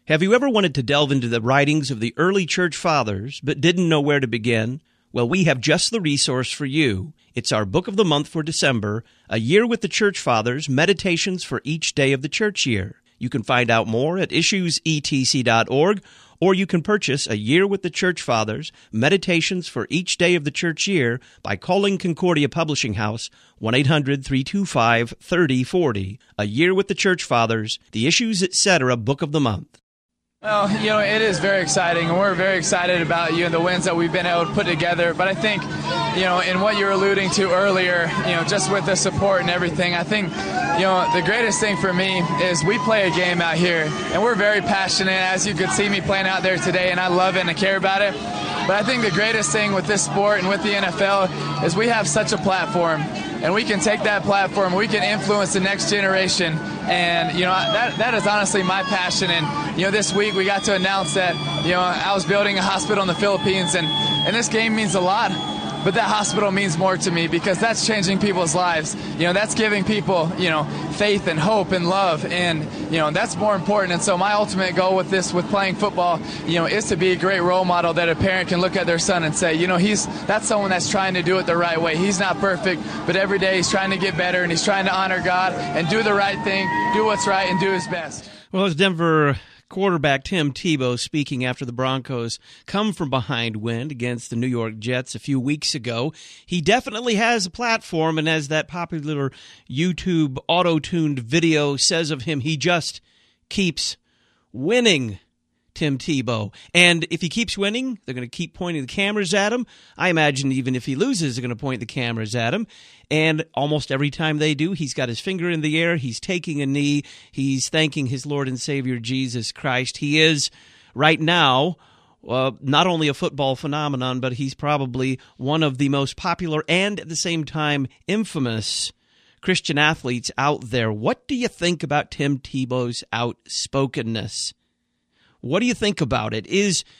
Have you ever wanted to delve into the writings of the early church fathers but didn't know where to begin? Well, we have just the resource for you. It's our book of the month for December, A Year with the Church Fathers, Meditations for Each Day of the Church Year. You can find out more at issuesetc.org, or you can purchase A Year with the Church Fathers, Meditations for Each Day of the Church Year by calling Concordia Publishing House, 1-800-325-3040. A Year with the Church Fathers, the Issues, Etc. Book of the Month. Well, it is very exciting, and we're very excited about, the wins that we've been able to put together. But I think, in what you were alluding to earlier, just with the support and everything, I think, the greatest thing for me is we play a game out here, and we're very passionate, as you could see me playing out there today, and I love it and I care about it. But I think the greatest thing with this sport and with the NFL is we have such a platform, and we can take that platform, we can influence the next generation, and that is honestly my passion. And this week we got to announce that I was building a hospital in the Philippines, and this game means a lot. But that hospital means more to me because that's changing people's lives. That's giving people, faith and hope and love, and that's more important. And so my ultimate goal with playing football, is to be a great role model that a parent can look at their son and say, that's someone that's trying to do it the right way. He's not perfect, but every day he's trying to get better, and he's trying to honor God and do the right thing, do what's right, and do his best. Well, as Denver quarterback Tim Tebow speaking after the Broncos come from behind win against the New York Jets a few weeks ago. He definitely has a platform, and as that popular YouTube auto-tuned video says of him, he just keeps winning, Tim Tebow. And if he keeps winning, they're going to keep pointing the cameras at him. I imagine even if he loses, they're going to point the cameras at him. And almost every time they do, he's got his finger in the air, he's taking a knee, he's thanking his Lord and Savior Jesus Christ. He is, right now, not only a football phenomenon, but he's probably one of the most popular and at the same time infamous Christian athletes out there. What do you think about Tim Tebow's outspokenness? What do you think about it?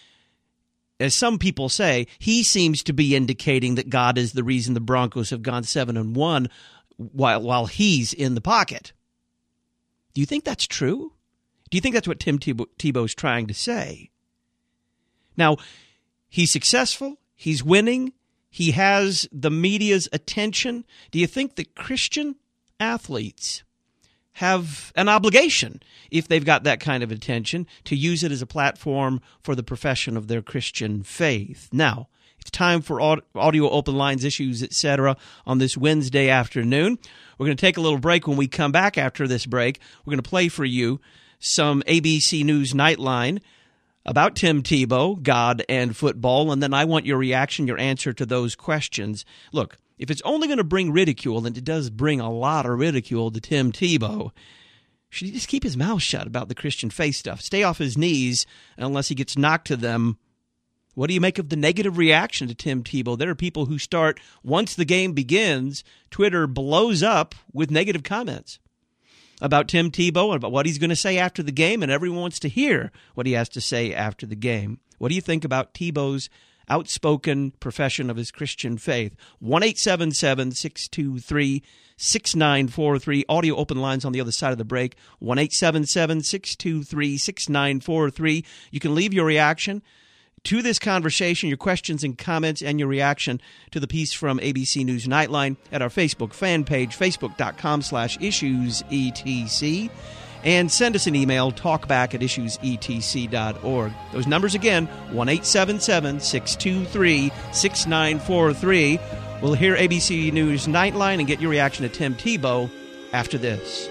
As some people say, he seems to be indicating that God is the reason the Broncos have gone 7-1 while he's in the pocket. Do you think that's true? Do you think that's what Tim Tebow's trying to say? Now, he's successful, he's winning, he has the media's attention. Do you think that Christian athletes have an obligation, if they've got that kind of attention, to use it as a platform for the profession of their Christian faith? Now, it's time for audio open lines, issues, etc. on this Wednesday afternoon. We're going to take a little break. When we come back after this break, we're going to play for you some ABC News Nightline about Tim Tebow, God, and football, and then I want your reaction, your answer to those questions. Look, if it's only going to bring ridicule, and it does bring a lot of ridicule to Tim Tebow, should he just keep his mouth shut about the Christian faith stuff? Stay off his knees unless he gets knocked to them. What do you make of the negative reaction to Tim Tebow? There are people who start, once the game begins, Twitter blows up with negative comments about Tim Tebow and about what he's going to say after the game, and everyone wants to hear what he has to say after the game. What do you think about Tebow's outspoken profession of his Christian faith? 1-877-623-6943. Audio open lines on the other side of the break. 1-877-623-6943. You can leave your reaction to this conversation, your questions and comments, and your reaction to the piece from ABC News Nightline at our Facebook fan page, facebook.com/issuesetc. And send us an email, talkback@issuesetc.org. Those numbers again, 1-877-623-6943. We'll hear ABC News Nightline and get your reaction to Tim Tebow after this.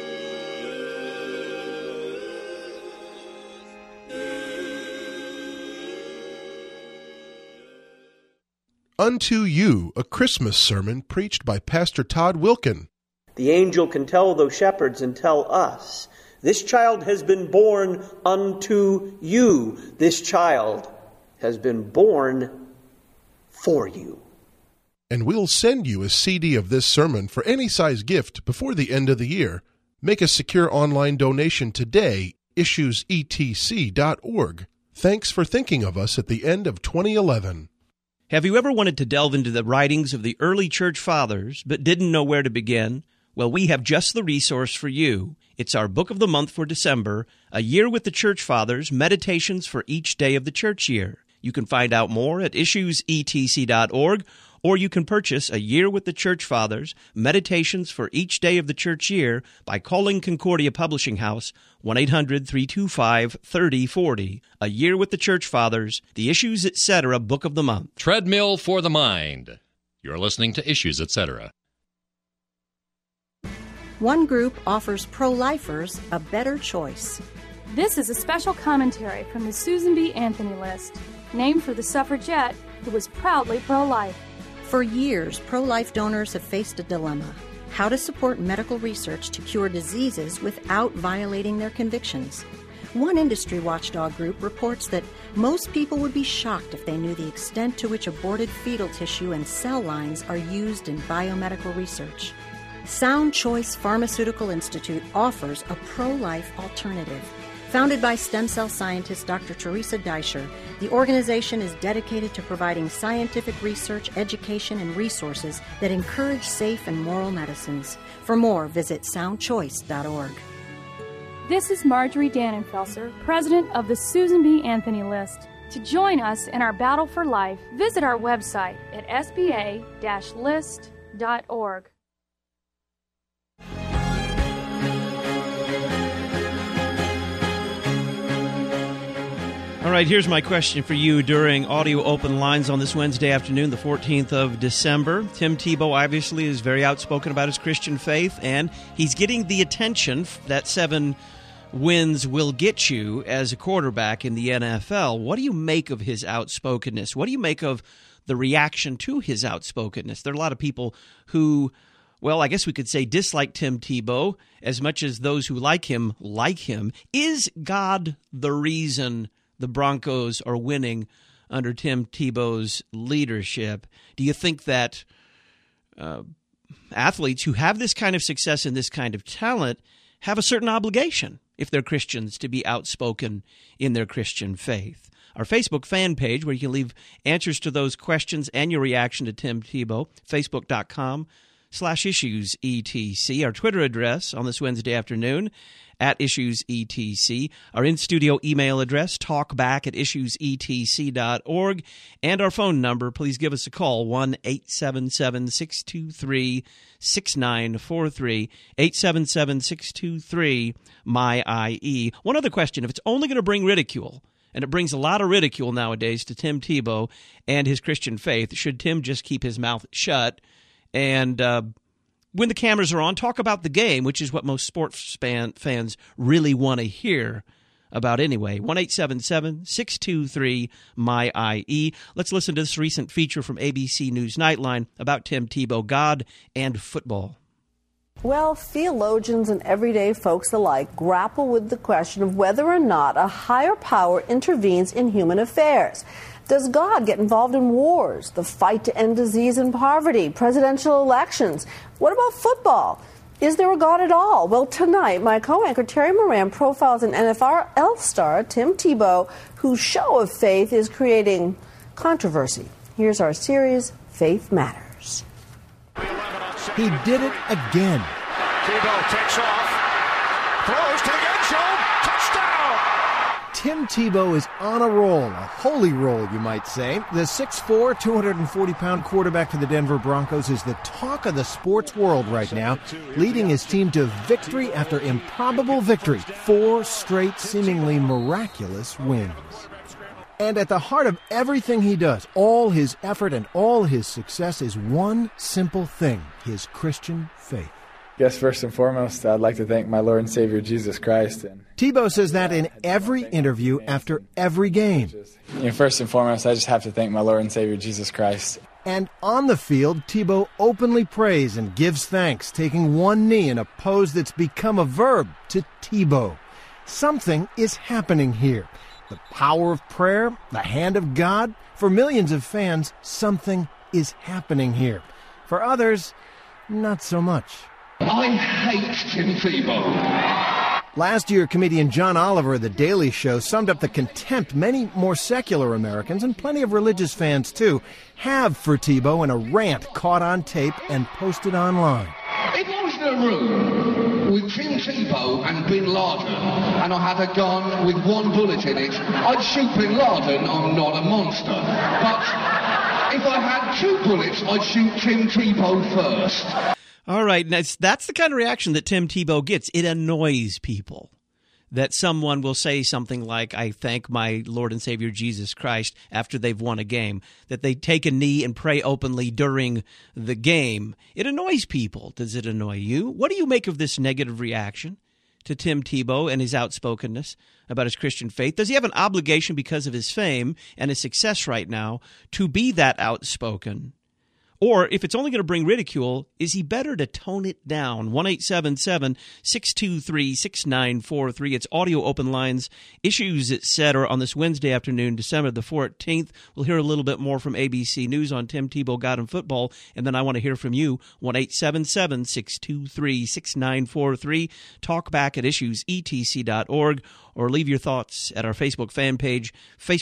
Unto You, a Christmas sermon preached by Pastor Todd Wilkin. The angel can tell those shepherds and tell us, this child has been born unto you. This child has been born for you. And we'll send you a CD of this sermon for any size gift before the end of the year. Make a secure online donation today, issuesetc.org. Thanks for thinking of us at the end of 2011. Have you ever wanted to delve into the writings of the early church fathers but didn't know where to begin? Well, we have just the resource for you. It's our book of the month for December, A Year with the Church Fathers, Meditations for Each Day of the Church Year. You can find out more at issuesetc.org, or you can purchase A Year with the Church Fathers, Meditations for Each Day of the Church Year by calling Concordia Publishing House, 1-800-325-3040. A Year with the Church Fathers, the Issues Etc. Book of the Month. Treadmill for the Mind. You're listening to Issues Etc. One group offers pro-lifers a better choice. This is a special commentary from the Susan B. Anthony List, named for the suffragette who was proudly pro-life. For years, pro-life donors have faced a dilemma: how to support medical research to cure diseases without violating their convictions. One industry watchdog group reports that most people would be shocked if they knew the extent to which aborted fetal tissue and cell lines are used in biomedical research. Sound Choice Pharmaceutical Institute offers a pro-life alternative. Founded by stem cell scientist Dr. Teresa Deischer, the organization is dedicated to providing scientific research, education, and resources that encourage safe and moral medicines. For more, visit soundchoice.org. This is Marjorie Dannenfelser, president of the Susan B. Anthony List. To join us in our battle for life, visit our website at sba-list.org. All right, here's my question for you during Audio Open Lines on this Wednesday afternoon, the 14th of December. Tim Tebow obviously is very outspoken about his Christian faith, and he's getting the attention that 7 wins will get you as a quarterback in the NFL. What do you make of his outspokenness? What do you make of the reaction to his outspokenness? There are a lot of people who, well, I guess we could say dislike Tim Tebow as much as those who like him like him. Is God the reason the Broncos are winning under Tim Tebow's leadership? Do you think that athletes who have this kind of success and this kind of talent have a certain obligation, if they're Christians, to be outspoken in their Christian faith? Our Facebook fan page, where you can leave answers to those questions and your reaction to Tim Tebow, facebook.com/issuesetc. Our Twitter address on this Wednesday afternoon, @IssuesETC. Our in-studio email address, talkback@issuesetc.org. And our phone number, please give us a call, 1-877-623-6943, 877-623-MY-IE. One other question: if it's only going to bring ridicule, and it brings a lot of ridicule nowadays to Tim Tebow and his Christian faith, should Tim just keep his mouth shut and when the cameras are on, talk about the game, which is what most sports fans really want to hear about anyway? 1-877-623-MY-IE. Let's listen to this recent feature from ABC News Nightline about Tim Tebow, God and football. Well, theologians and everyday folks alike grapple with the question of whether or not a higher power intervenes in human affairs. Does God get involved in wars, the fight to end disease and poverty, presidential elections? What about football? Is there a God at all? Well, tonight, my co-anchor Terry Moran profiles an NFL star, Tim Tebow, whose show of faith is creating controversy. Here's our series, Faith Matters. He did it again. Tebow takes off, throws to the end zone, touchdown! Tim Tebow is on a roll, a holy roll, you might say. The 6'4", 240-pound quarterback for the Denver Broncos is the talk of the sports world right now, leading his team to victory after improbable victory. 4 straight, seemingly miraculous wins. And at the heart of everything he does, all his effort and all his success, is one simple thing: his Christian faith. Yes, first and foremost, I'd like to thank my Lord and Savior, Jesus Christ. Tebow says that in every interview after every game. First and foremost, I just have to thank my Lord and Savior, Jesus Christ. And on the field, Tebow openly prays and gives thanks, taking one knee in a pose that's become a verb to Tebow. Something is happening here. The power of prayer, the hand of God. For millions of fans, something is happening here. For others, not so much. I hate Tim Tebow. Last year, comedian John Oliver of The Daily Show summed up the contempt many more secular Americans, and plenty of religious fans too, have for Tebow in a rant caught on tape and posted online. If I was in a room with with Tim Tebow and Bin Laden, and I had a gun with one bullet in it, I'd shoot Bin Laden. I'm not a monster. But if I had 2 bullets, I'd shoot Tim Tebow first. All right, that's the kind of reaction that Tim Tebow gets. It annoys people that someone will say something like, I thank my Lord and Savior Jesus Christ after they've won a game, that they take a knee and pray openly during the game. It annoys people. Does it annoy you? What do you make of this negative reaction to Tim Tebow and his outspokenness about his Christian faith? Does he have an obligation because of his fame and his success right now to be that outspoken? Or if it's only going to bring ridicule, is he better to tone it down? 1-877-623-6943. It's audio open lines. Issues, etc. on this Wednesday afternoon, December the 14th. We'll hear a little bit more from ABC News on Tim Tebow, God and Football. And then I want to hear from you. 1-877-623-6943. Talk back at issuesetc.org or leave your thoughts at our Facebook fan page,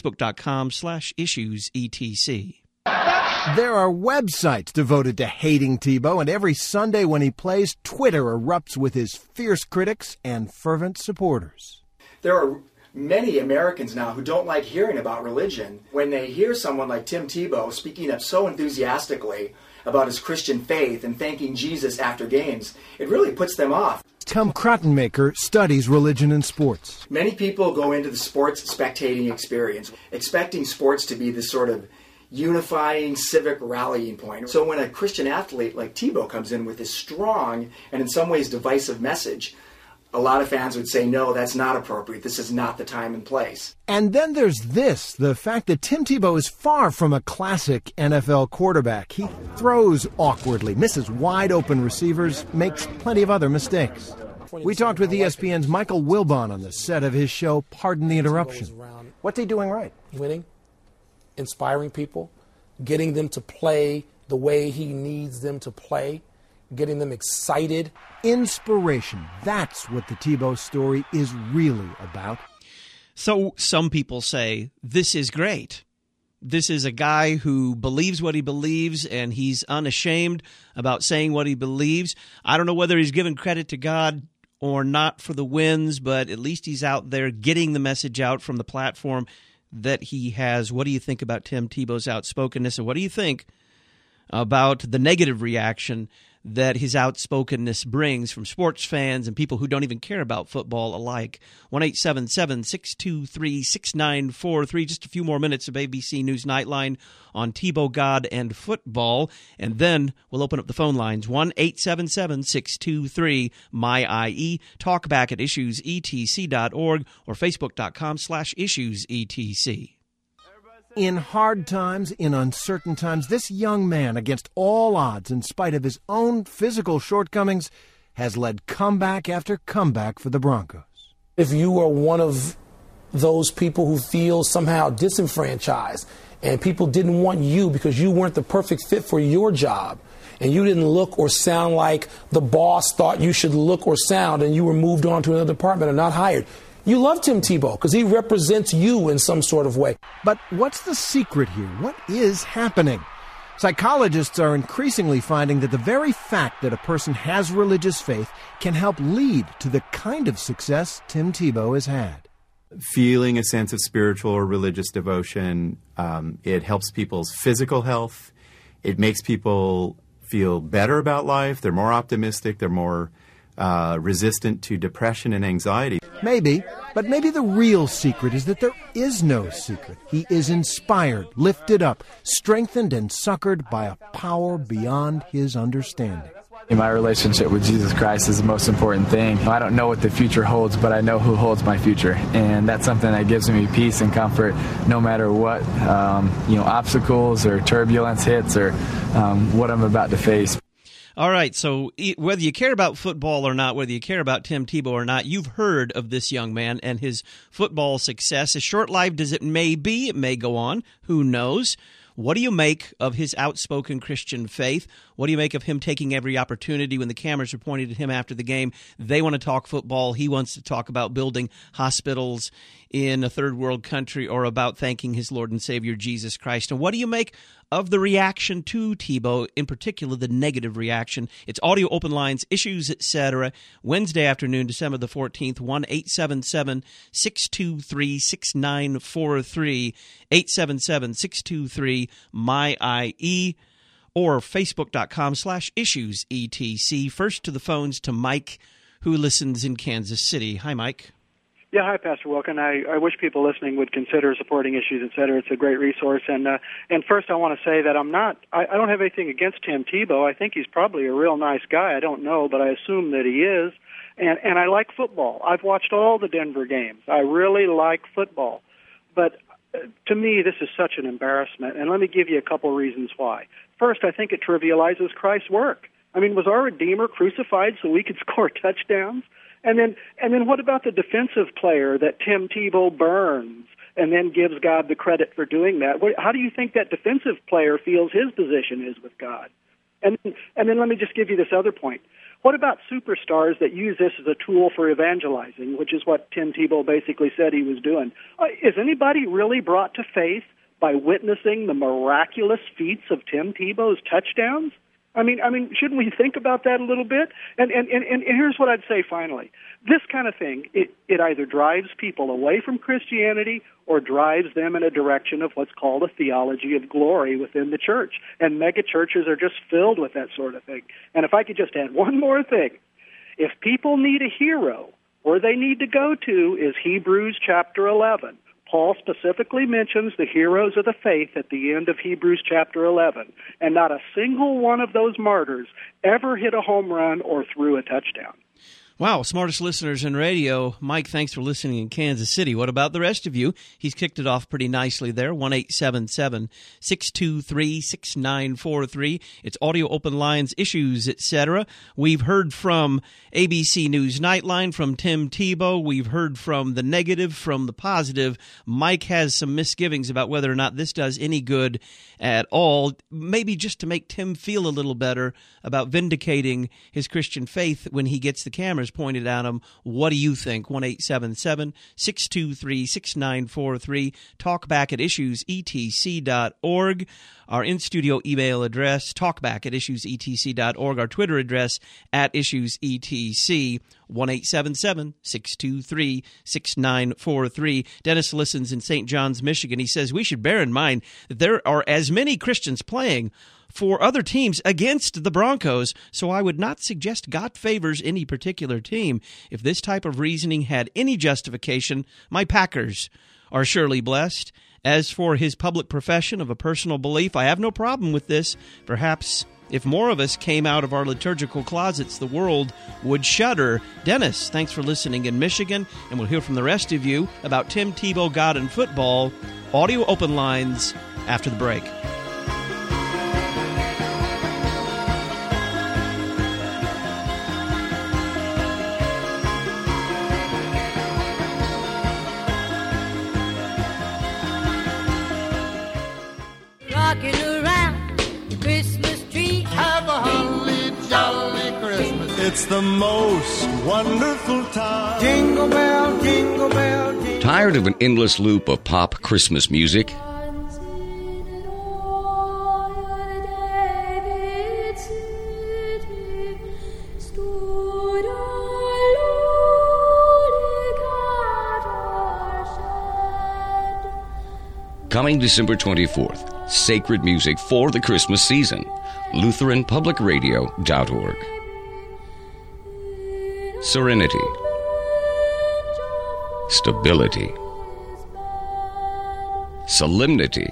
facebook.com/issuesetc. There are websites devoted to hating Tebow, and every Sunday when he plays, Twitter erupts with his fierce critics and fervent supporters. There are many Americans now who don't like hearing about religion. When they hear someone like Tim Tebow speaking up so enthusiastically about his Christian faith and thanking Jesus after games, it really puts them off. Tom Krottenmaker studies religion and sports. Many people go into the sports spectating experience expecting sports to be this sort of unifying civic rallying point. So when a Christian athlete like Tebow comes in with this strong and in some ways divisive message, a lot of fans would say, no, that's not appropriate. This is not the time and place. And then there's this, the fact that Tim Tebow is far from a classic NFL quarterback. He throws awkwardly, misses wide open receivers, makes plenty of other mistakes. We talked with ESPN's Michael Wilbon on the set of his show, Pardon the Interruption. What's he doing right? Winning, inspiring people, getting them to play the way he needs them to play, getting them excited. Inspiration. That's what the Tebow story is really about. So some people say, this is great. This is a guy who believes what he believes, and he's unashamed about saying what he believes. I don't know whether he's given credit to God or not for the wins, but at least he's out there getting the message out from the platform that he has. What do you think about Tim Tebow's outspokenness, and what do you think about the negative reaction that his outspokenness brings from sports fans and people who don't even care about football alike? 1-877-623-6943. Just a few more minutes of ABC News Nightline on Tebow, God, and Football, and then we'll open up the phone lines. 1-877-623-MY-IE. Talk back at issuesetc.org or facebook.com/issuesetc. In hard times, in uncertain times, this young man, against all odds, in spite of his own physical shortcomings, has led comeback after comeback for the Broncos. If you are one of those people who feel somehow disenfranchised and people didn't want you because you weren't the perfect fit for your job and you didn't look or sound like the boss thought you should look or sound and you were moved on to another department or not hired, you love Tim Tebow because he represents you in some sort of way. But what's the secret here? What is happening? Psychologists are increasingly finding that the very fact that a person has religious faith can help lead to the kind of success Tim Tebow has had. Feeling a sense of spiritual or religious devotion, it helps people's physical health. It makes people feel better about life. They're more optimistic. They're more resistant to depression and anxiety. Maybe, but maybe the real secret is that there is no secret. He is inspired, lifted up, strengthened, and succored by a power beyond his understanding. My relationship with Jesus Christ is the most important thing. I don't know what the future holds, but I know who holds my future. And that's something that gives me peace and comfort no matter what, obstacles or turbulence hits or what I'm about to face. All right, so whether you care about football or not, whether you care about Tim Tebow or not, you've heard of this young man and his football success. As short-lived as it may be, it may go on. Who knows? What do you make of his outspoken Christian faith? What do you make of him taking every opportunity when the cameras are pointed at him after the game? They want to talk football. He wants to talk about building hospitals in a third world country or about thanking his Lord and Savior Jesus Christ. And what do you make of the reaction to Tebow, in particular the negative reaction. It's audio open lines, issues, etc. Wednesday afternoon, December the 14th, 1-877-623-6943, 877-623-MY-IE, or facebook.com/issuesetc. First to the phones to Mike, who listens in Kansas City. Hi, Mike. Yeah, hi, Pastor Wilken. I wish people listening would consider supporting Issues, et cetera. It's a great resource. And first I want to say that I don't have anything against Tim Tebow. I think he's probably a real nice guy. I don't know, but I assume that he is. And I like football. I've watched all the Denver games. I really like football. But to me, this is such an embarrassment. And let me give you a couple reasons why. First, I think it trivializes Christ's work. I mean, was our Redeemer crucified so we could score touchdowns? And then what about the defensive player that Tim Tebow burns and then gives God the credit for doing that? How do you think that defensive player feels his position is with God? And then let me just give you this other point. What about superstars that use this as a tool for evangelizing, which is what Tim Tebow basically said he was doing? Is anybody really brought to faith by witnessing the miraculous feats of Tim Tebow's touchdowns? I mean, shouldn't we think about that a little bit? And here's what I'd say finally. This kind of thing, it either drives people away from Christianity or drives them in a direction of what's called a theology of glory within the church. And mega churches are just filled with that sort of thing. And if I could just add one more thing. If people need a hero, where they need to go to is Hebrews chapter 11. Paul specifically mentions the heroes of the faith at the end of Hebrews chapter 11, and not a single one of those martyrs ever hit a home run or threw a touchdown. Wow, smartest listeners in radio. Mike, thanks for listening in Kansas City. What about the rest of you? He's kicked it off pretty nicely there, 1-877-623-6943. It's audio open lines, issues, etc. We've heard from ABC News Nightline, from Tim Tebow. We've heard from the negative, from the positive. Mike has some misgivings about whether or not this does any good at all, maybe just to make Tim feel a little better about vindicating his Christian faith when he gets the cameras pointed at him. What do you think? 1-877-623-6943. Talk back at issuesetc.org. Our in-studio email address, talkback@issuesetc.org. Our Twitter address, @issuesetc. 1-877-623-6943. Dennis listens in St. John's, Michigan. He says we should bear in mind that there are as many Christians playing for other teams against the Broncos, so I would not suggest God favors any particular team. If this type of reasoning had any justification, my Packers are surely blessed. As for his public profession of a personal belief, I have no problem with this. Perhaps if more of us came out of our liturgical closets, the world would shudder. Dennis, thanks for listening in Michigan, and we'll hear from the rest of you about Tim Tebow, God, and football. Audio open lines after the break. Rocking around the Christmas tree. Have a holly jolly Christmas. It's the most wonderful time. Jingle bell, jingle bell, jingle. Tired of an endless loop of pop Christmas music? Coming December 24th, sacred music for the Christmas season. LutheranPublicRadio.org. Serenity. Stability. Solemnity.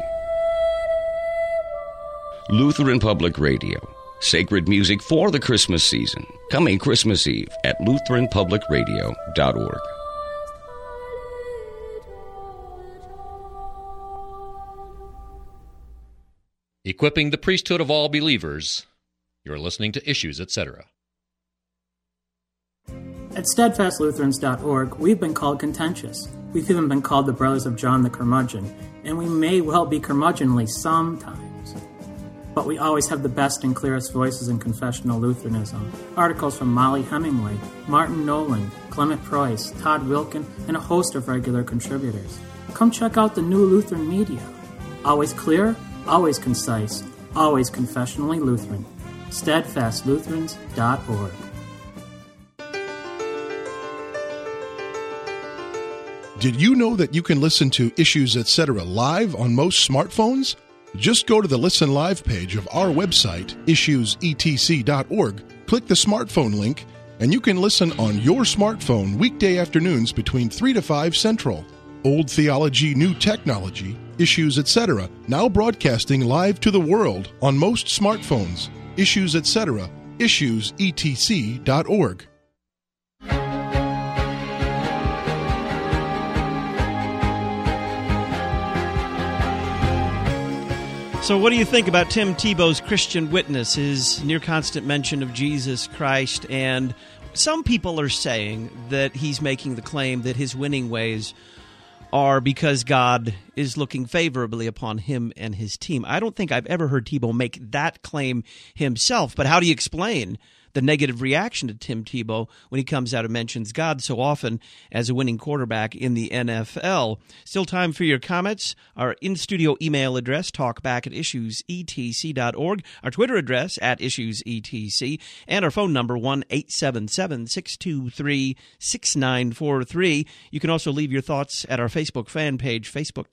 Lutheran Public Radio. Sacred music for the Christmas season. Coming Christmas Eve at LutheranPublicRadio.org. Equipping the priesthood of all believers. You're listening to Issues, etc. At SteadfastLutherans.org, we've been called contentious. We've even been called the Brothers of John the Curmudgeon, and we may well be curmudgeonly sometimes. But we always have the best and clearest voices in confessional Lutheranism. Articles from Molly Hemingway, Martin Nolan, Clement Preuss, Todd Wilkin, and a host of regular contributors. Come check out the new Lutheran media. Always clear, always concise, always confessionally Lutheran. SteadfastLutherans.org. Did you know that you can listen to Issues Etc. live on most smartphones? Just go to the Listen Live page of our website, issuesetc.org, click the smartphone link, and you can listen on your smartphone weekday afternoons between 3 to 5 Central. Old theology, new technology, Issues Etc., now broadcasting live to the world on most smartphones. Issues Etc., issuesetc.org. So what do you think about Tim Tebow's Christian witness, his near constant mention of Jesus Christ? And some people are saying that he's making the claim that his winning ways are because God is looking favorably upon him and his team. I don't think I've ever heard Tebow make that claim himself, but how do you explain the negative reaction to Tim Tebow when he comes out and mentions God so often as a winning quarterback in the NFL? Still time for your comments. Our in-studio email address, talkback@issuesetc.org. Our Twitter address, @issuesetc. And our phone number, 1-877-623-6943. You can also leave your thoughts at our Facebook fan page,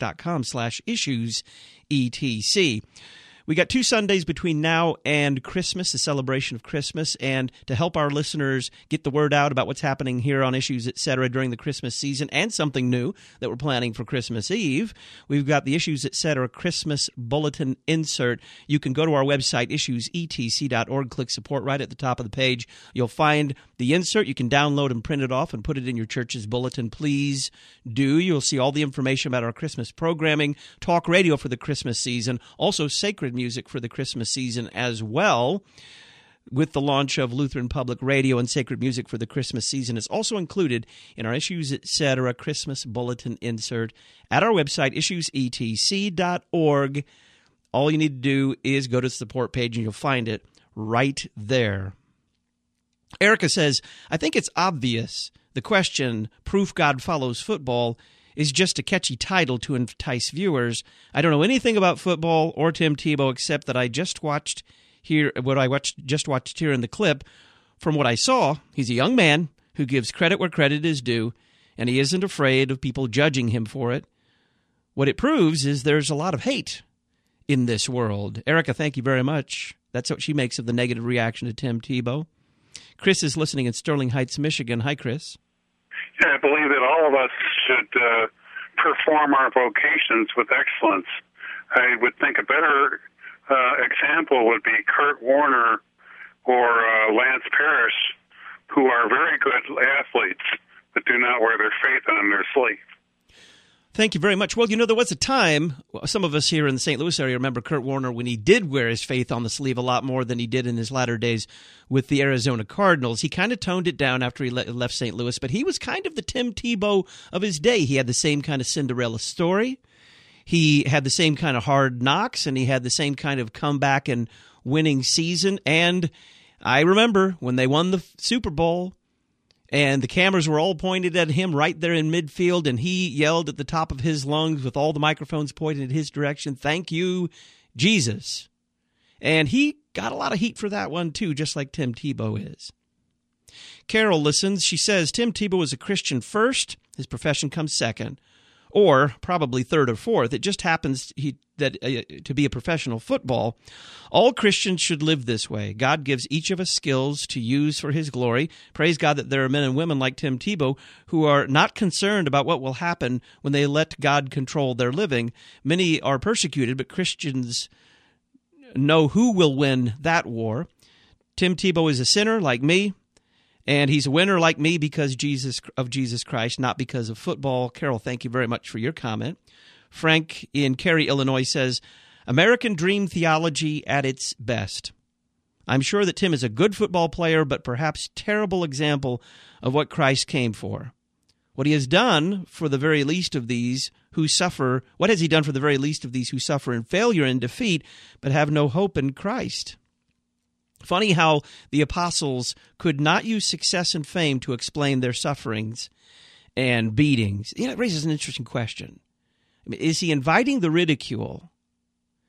facebook.com/issuesetc. We got 2 Sundays between now and Christmas, the celebration of Christmas, and to help our listeners get the word out about what's happening here on Issues Etc. during the Christmas season and something new that we're planning for Christmas Eve, we've got the Issues Etc. Christmas Bulletin insert. You can go to our website, issuesetc.org, click support right at the top of the page. You'll find the insert. You can download and print it off and put it in your church's bulletin. Please do. You'll see all the information about our Christmas programming, talk radio for the Christmas season, also sacred music for the Christmas season as well. With the launch of Lutheran Public Radio and sacred music for the Christmas season, it's also included in our Issues Etc. Christmas Bulletin insert at our website, issuesetc.org. All you need to do is go to the support page and you'll find it right there. Erica says, I think it's obvious the question, Proof God Follows Football, is just a catchy title to entice viewers. I don't know anything about football or Tim Tebow except that I just watched here in the clip. From what I saw, he's a young man who gives credit where credit is due, and he isn't afraid of people judging him for it. What it proves is there's a lot of hate in this world. Erica, thank you very much. That's what she makes of the negative reaction to Tim Tebow. Chris is listening in Sterling Heights, Michigan. Hi, Chris. Yeah, I believe that all of us should perform our vocations with excellence. I would think a better example would be Kurt Warner or Lance Parrish, who are very good athletes but do not wear their faith on their sleeve. Thank you very much. Well, there was a time, some of us here in the St. Louis area remember Kurt Warner when he did wear his faith on the sleeve a lot more than he did in his latter days with the Arizona Cardinals. He kind of toned it down after he left St. Louis, but he was kind of the Tim Tebow of his day. He had the same kind of Cinderella story. He had the same kind of hard knocks, and he had the same kind of comeback and winning season. And I remember when they won the Super Bowl, and the cameras were all pointed at him right there in midfield, and he yelled at the top of his lungs with all the microphones pointed in his direction, "Thank you, Jesus." And he got a lot of heat for that one, too, just like Tim Tebow is. Carol listens. She says, Tim Tebow is a Christian first. His profession comes second, or probably third or fourth. It just happens to be a professional football. All Christians should live this way. God gives each of us skills to use for his glory. Praise God that there are men and women like Tim Tebow who are not concerned about what will happen when they let God control their living. Many are persecuted, but Christians know who will win that war. Tim Tebow is a sinner like me, and he's a winner like me because of Jesus Christ, not because of football. Carol, thank you very much for your comment. Frank in Cary, Illinois says, American dream theology at its best. I'm sure that Tim is a good football player, but perhaps terrible example of what Christ came for. What he has done for the very least of these who suffer, what has he done for the very least of these who suffer in failure and defeat, but have no hope in Christ? Funny how the apostles could not use success and fame to explain their sufferings and beatings. It raises an interesting question. I mean, is he inviting the ridicule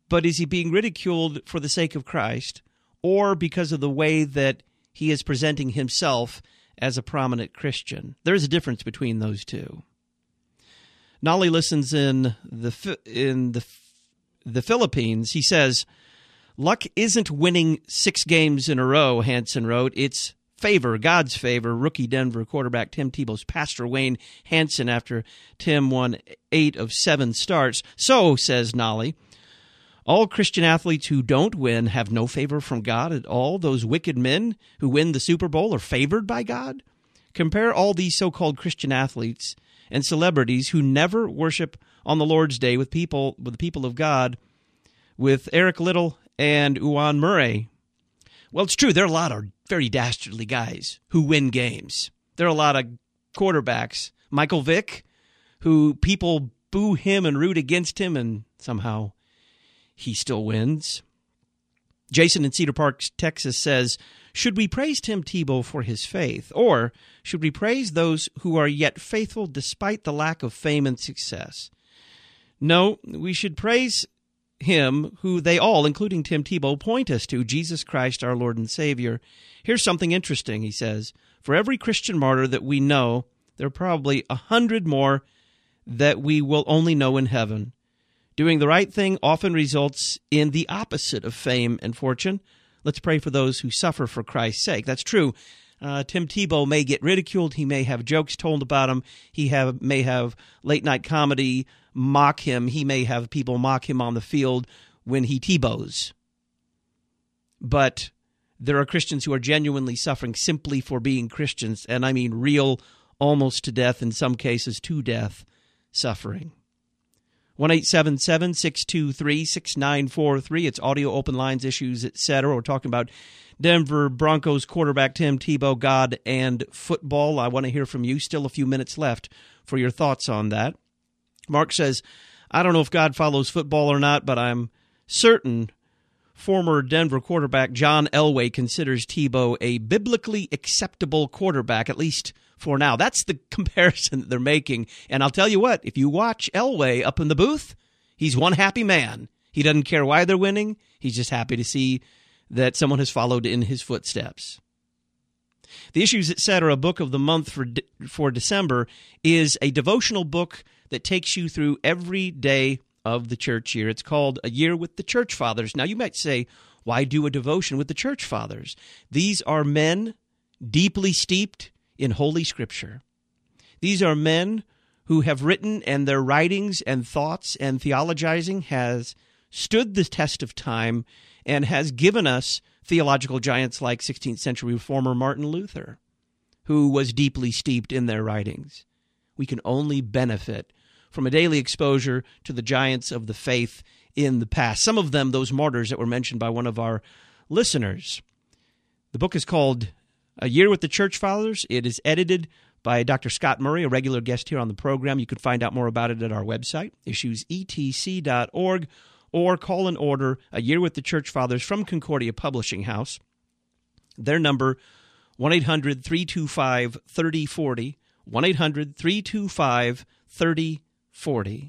But is he being ridiculed for the sake of Christ or because of the way that he is presenting himself as a prominent Christian? There's a difference between those two. Nolly listens in the Philippines. He says, luck isn't winning 6 games in a row, Hansen wrote. It's favor, God's favor. Rookie Denver quarterback Tim Tebow's Pastor Wayne Hansen after Tim won 8 of 7 starts. So, says Nolly, all Christian athletes who don't win have no favor from God at all. Those wicked men who win the Super Bowl are favored by God. Compare all these so-called Christian athletes and celebrities who never worship on the Lord's Day with the people of God, with Eric Little and Ewan Murray. Well, it's true. There are a lot of very dastardly guys who win games. There are a lot of quarterbacks. Michael Vick, who people boo him and root against him, and somehow he still wins. Jason in Cedar Park, Texas says, should we praise Tim Tebow for his faith, or should we praise those who are yet faithful despite the lack of fame and success? No, we should praise him who they all, including Tim Tebow, point us to, Jesus Christ, our Lord and Savior. Here's something interesting, he says. For every Christian martyr that we know, there are probably 100 more that we will only know in heaven. Doing the right thing often results in the opposite of fame and fortune. Let's pray for those who suffer for Christ's sake. That's true. Tim Tebow may get ridiculed. He may have jokes told about him. He may have late-night comedy mock him. He may have people mock him on the field when he Tebows. But there are Christians who are genuinely suffering simply for being Christians, and I mean real, almost to death, in some cases to death, suffering. 1-877-623-6943. It's audio, open lines, issues, etc. We're talking about Denver Broncos quarterback Tim Tebow, God, and football. I want to hear from you. Still a few minutes left for your thoughts on that. Mark says, I don't know if God follows football or not, but I'm certain former Denver quarterback John Elway considers Tebow a biblically acceptable quarterback, at least for now. That's the comparison that they're making. And I'll tell you what, if you watch Elway up in the booth, he's one happy man. He doesn't care why they're winning. He's just happy to see that someone has followed in his footsteps. The Issues, Etc. book of the month for December is a devotional book that takes you through every day of the church year. It's called A Year with the Church Fathers. Now, you might say, why do a devotion with the church fathers? These are men deeply steeped in Holy Scripture. These are men who have written, and their writings and thoughts and theologizing has stood the test of time and has given us theological giants like 16th century reformer Martin Luther, who was deeply steeped in their writings. We can only benefit from a daily exposure to the giants of the faith in the past. Some of them, those martyrs that were mentioned by one of our listeners. The book is called A Year with the Church Fathers. It is edited by Dr. Scott Murray, a regular guest here on the program. You can find out more about it at our website, issuesetc.org, or call and order A Year with the Church Fathers from Concordia Publishing House. Their number, 1-800-325-3040, 1-800-325-3040.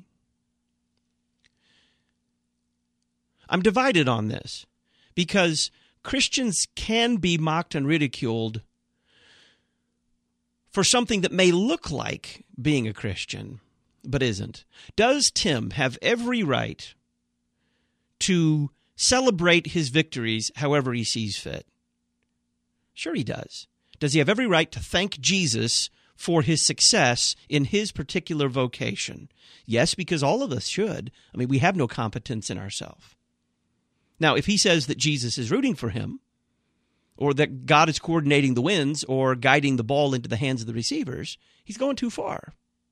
I'm divided on this because Christians can be mocked and ridiculed for something that may look like being a Christian, but isn't. Does Tim have every right to celebrate his victories however he sees fit? Sure he does. Does he have every right to thank Jesus for his success in his particular vocation? Yes, because all of us should. I mean, we have no competence in ourselves. Now, if he says that Jesus is rooting for him, or that God is coordinating the winds or guiding the ball into the hands of the receivers, he's going too far.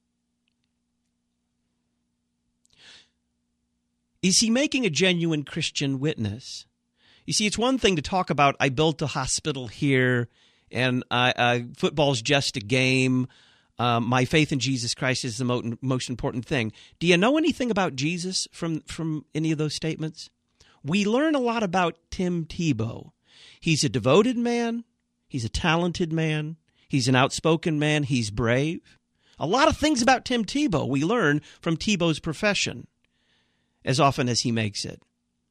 Is he making a genuine Christian witness? You see, it's one thing to talk about, I built a hospital here, and football's just a game. My faith in Jesus Christ is the most important thing. Do you know anything about Jesus from any of those statements? We learn a lot about Tim Tebow. He's a devoted man. He's a talented man. He's an outspoken man. He's brave. A lot of things about Tim Tebow we learn from Tebow's profession, as often as he makes it.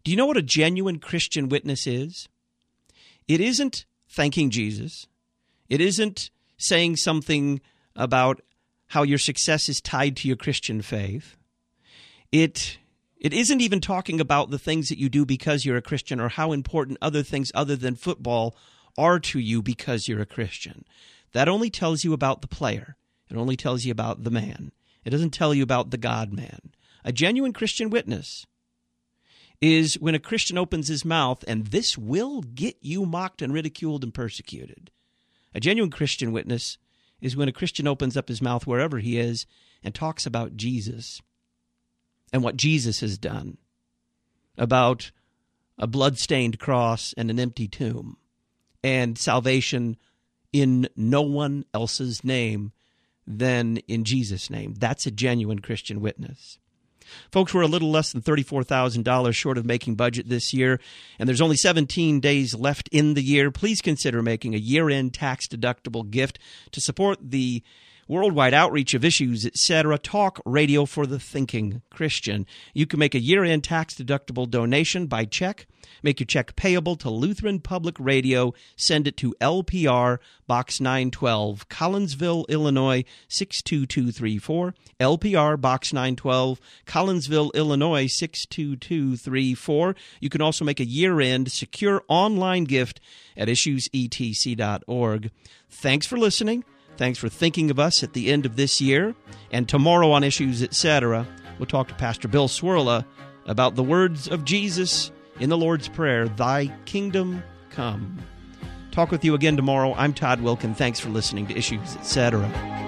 Do you know what a genuine Christian witness is? It isn't thanking Jesus. It isn't saying something about how your success is tied to your Christian faith. It isn't even talking about the things that you do because you're a Christian or how important other things other than football are to you because you're a Christian. That only tells you about the player. It only tells you about the man. It doesn't tell you about the God-man. A genuine Christian witness is when a Christian opens his mouth, and this will get you mocked and ridiculed and persecuted. A genuine Christian witness is when a Christian opens up his mouth wherever he is and talks about Jesus and what Jesus has done, about a blood-stained cross and an empty tomb, and salvation in no one else's name than in Jesus' name. That's a genuine Christian witness. Folks, we're a little less than $34,000 short of making budget this year, and there's only 17 days left in the year. Please consider making a year-end tax-deductible gift to support the worldwide outreach of Issues, etc., talk radio for the thinking Christian. You can make a year-end tax-deductible donation by check. Make your check payable to Lutheran Public Radio. Send it to LPR, Box 912, Collinsville, Illinois, 62234. LPR, Box 912, Collinsville, Illinois, 62234. You can also make a year-end secure online gift at issuesetc.org. Thanks for listening. Thanks for thinking of us at the end of this year. And tomorrow on Issues, etc., we'll talk to Pastor Bill Swirla about the words of Jesus in the Lord's Prayer, Thy kingdom come. Talk with you again tomorrow. I'm Todd Wilkin. Thanks for listening to Issues, etc.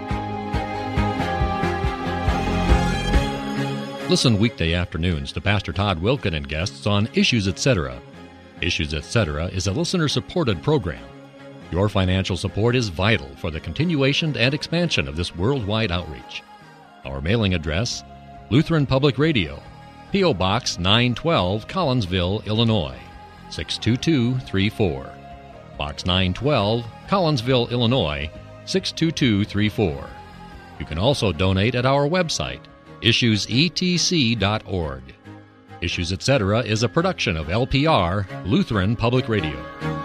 Listen weekday afternoons to Pastor Todd Wilkin and guests on Issues, etc. Issues, etc. is a listener-supported program. Your financial support is vital for the continuation and expansion of this worldwide outreach. Our mailing address, Lutheran Public Radio, P.O. Box 912, Collinsville, Illinois, 62234. Box 912, Collinsville, Illinois, 62234. You can also donate at our website, issuesetc.org. Issues, etc. is a production of LPR, Lutheran Public Radio.